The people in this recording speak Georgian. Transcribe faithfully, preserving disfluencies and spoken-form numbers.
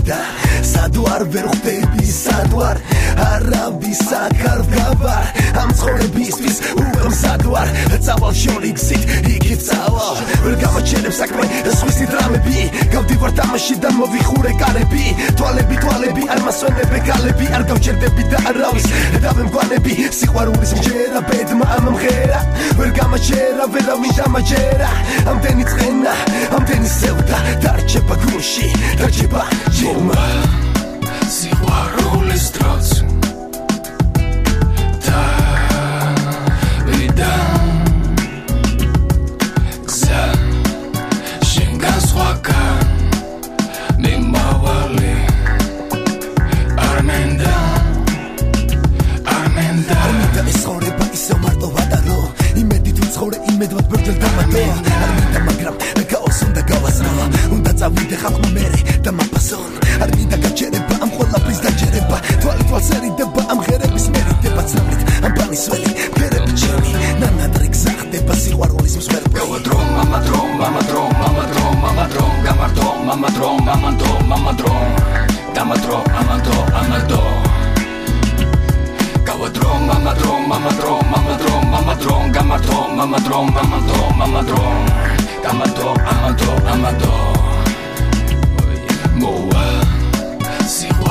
და სადო არ ვერ ხვდები სადო არ არავის აქ არ ვგავარ ამ ცხოვრებისთვის უღმსად ვარ წავალ შორი გზით იქით წავალ ვერ გამაჩერებ საქმე სხვისი დრამები გავდივარ თამაში და მოვიხურე კარები თვალები თვალები არ მასვენებ გალები არ გავჩერდები და არავის დავემგვანები სიყვარულის მჯერა ბედმა ამმღერა ვერ გამაჩერა ვერავინ დამაჯერა ამდენი წენა ამდენი სევდა დარჩება გულში დარჩება ჯერმა სიყვარულის დროც და ვიდა გზა შენგან სხვაგან მიმავალი არ მინდა არ მინდა არ მინდა ეს ცხოვრება ისევ მარტოა და რო იმედით ვიცხოვრე იმედვად ბრძოლ დამატო არ მინდა მაგრამ გაოს უნდა გავაზრო უნდა წავიდე ხალხმა მერე და მაფასონ არ მინდა გაჩერება ამ ყველაფრის დაჯერება თვალი თვალს ერიდება ამ ღერების მერიდება ცნობით ამ პანისველი ფერები ჩემი ნანადრე გზახდება სიყვარულის მსხვერპლი გავადრო მამა დრო მამა დრო მამა დრო მამა დრო გამარტო მამა დრო მამა დრო მამა დრო დამადრო ამანდო ამანდო გავადრო მამა დრო მამა დრო მამა დრო მამა დრო გამარტო მამა დრო მამა დრო მამა დრო დამადო ამანდო ამანდო მოა სიყვარულის